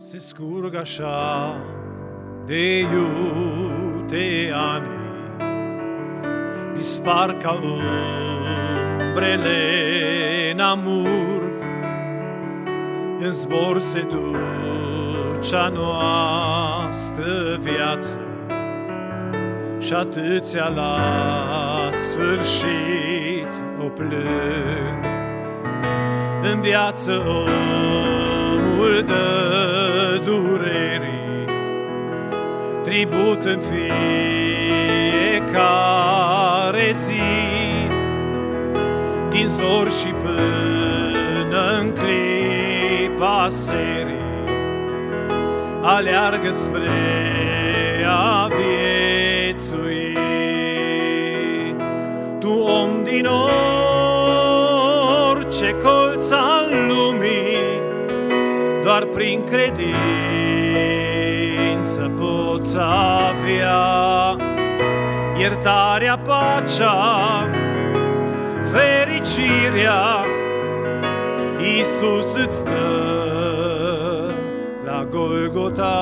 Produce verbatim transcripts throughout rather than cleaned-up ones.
se scurg așa de iute ani, dispar ca umbrele în amur, în zbor se duce a noastră viață și atâția la sfârșit o plâng. În viață omul dă durerii tribut în fiecare zi, din zor și până în clipa serii, aleargă spre a viețui. Tu, om din orice colț al lumii, doar prin credință poți avea iertarea, pacea, fericirea. Iisus îți dă la Golgota.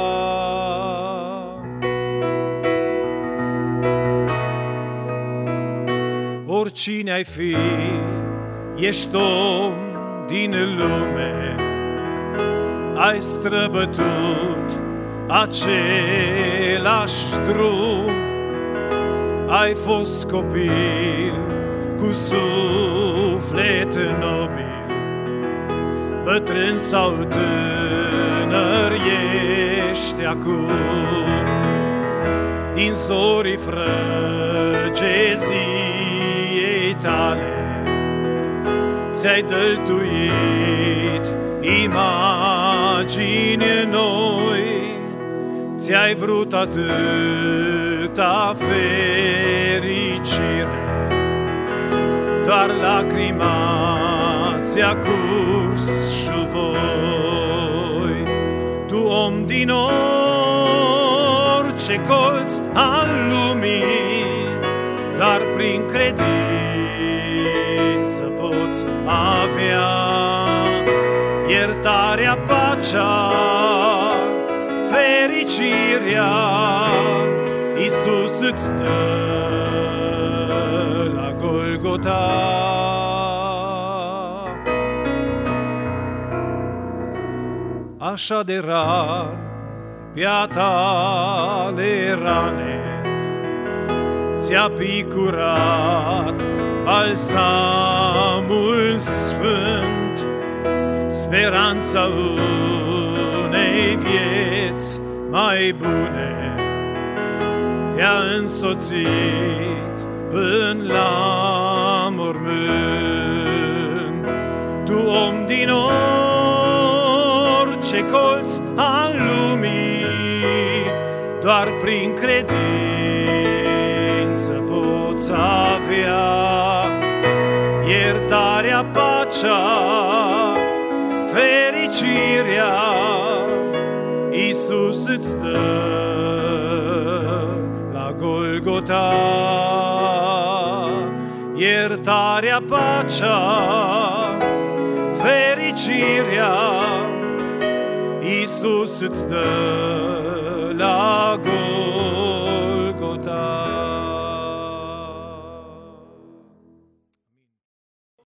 Oricine ai fi, ești om din lume, ai străbătut același drum, ai fost copil cu suflet nobil, bătrân sau tânăr ești acum. Din zorii frăgeziei tale ți-ai dăltuit imagini noi, ți-ai vrut atâta fericire, doar lacrima ți-a curs și voi. Tu, om din orice colț al lumii, dar prin credință poți avea iertarea, pacea, fericirea. Iisus îți dă la Golgota. Așa de rar pe-a tale rane ți-a picurat balsamul sfânt, speranța unei vieți mai bune te-a însoțit până la mormânt. Tu, om din orice colț al lumii, doar prin credință poți avea iertarea, pacea, fericirea. Iisus îți dă la Golgota iertarea, pacea, fericirea. Iisus îți dă la